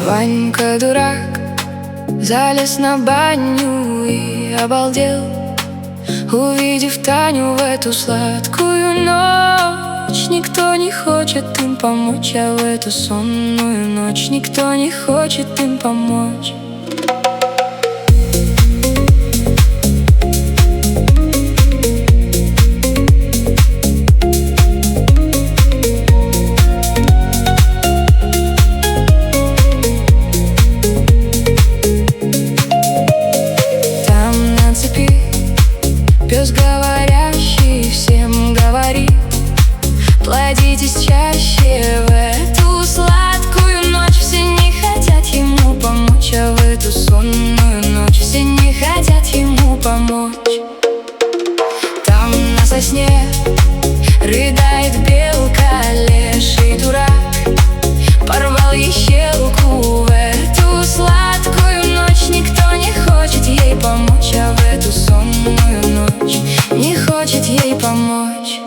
Ванька дурак залез на баню и обалдел, увидев Таню в эту сладкую ночь. Никто не хочет им помочь, а в эту сонную ночь никто не хочет им помочь. Пес говорящий всем говорит: плодитесь чаще. В эту сладкую ночь все не хотят ему помочь, а в эту сонную ночь все не хотят ему помочь. Там на сосне рыдает белка, леший дурак порвал ей щелку. В эту сладкую ночь никто не хочет ей помочь, а в эту сонную ночь не хочет ей помочь.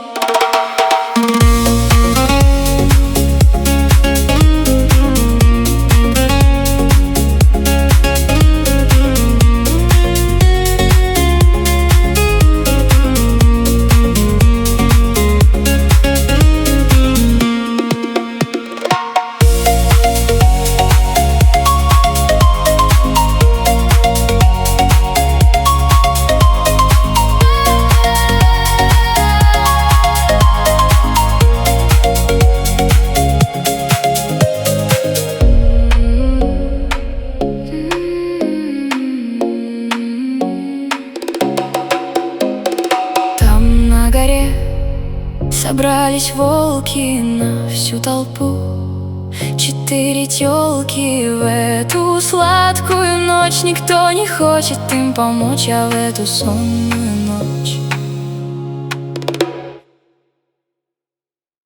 На горе собрались волки на всю толпу. 4 тёлки. В эту сладкую ночь никто не хочет им помочь, а в эту сонную